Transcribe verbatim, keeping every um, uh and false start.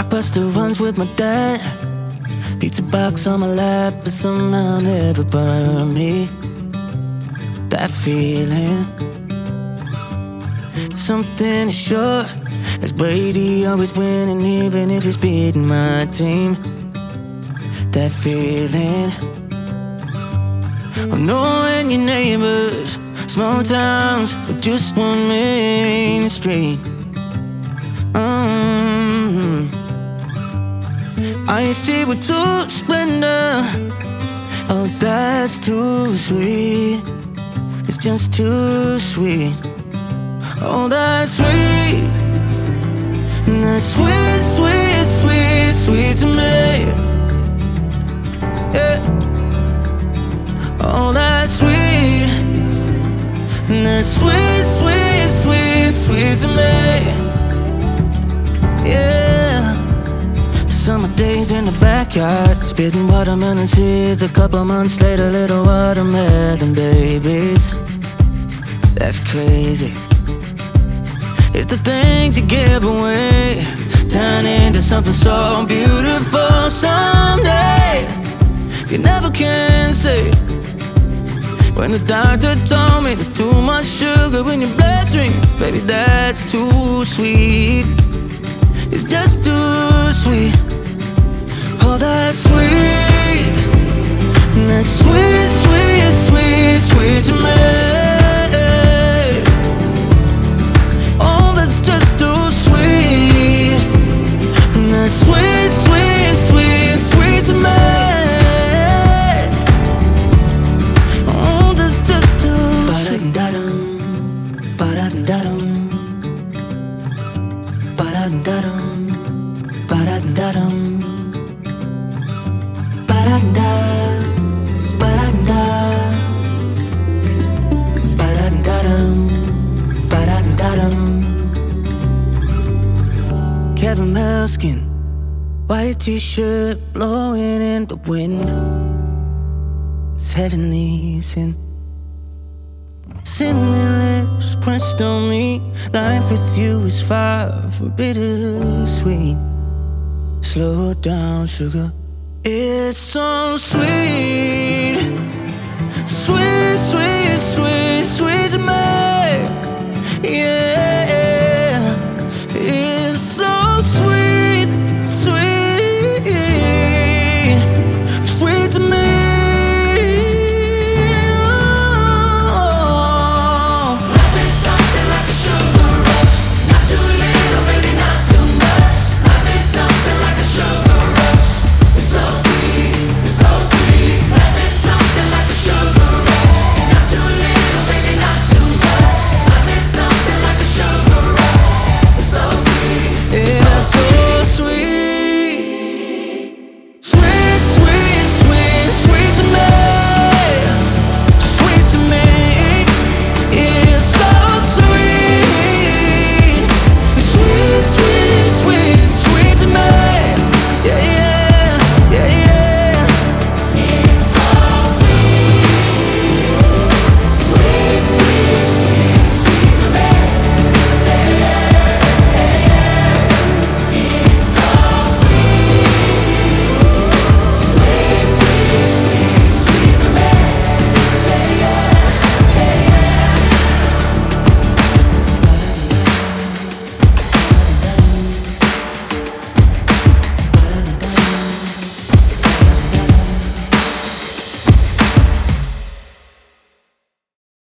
Blockbuster runs with my dad. Pizza box on my lap, but somehow never burn me. That feeling, something is sure, as Brady always winning, even if he's beating my team. That feeling of knowing your neighbors, small towns with just one main street. Mm-hmm. Iced tea with too splendor. Oh, that's too sweet. It's just too sweet. Oh, that's sweet. That's sweet, sweet, sweet, sweet to me. Yeah. Oh, that's sweet. That's sweet, sweet, sweet, sweet to me. Yeah. Summer days in the backyard, spitting watermelon seeds. A couple months later, little watermelon babies. That's crazy. It's the things you give away, turn into something so beautiful someday. You never can say. When the doctor told me there's too much sugar in your bloodstream, baby, that's too sweet. It's just too sweet. Oh, that's sweet. That's sweet, sweet, sweet, sweet to me. Oh, that's just too sweet. That's sweet, sweet, sweet, sweet to me. Oh, that's just too sweet. Ba-da-dum, ba-da-dum, ba-da-dum, ba-da-dum. Ba-da-da, ba-da-da, ba-da-da-dum, ba-da-da-dum. Caramel skin, white t-shirt blowing in the wind. It's heavenly sin. Cinnamon lips pressed on me. Life with you is far from bittersweet. Slow down, sugar. It's so sweet.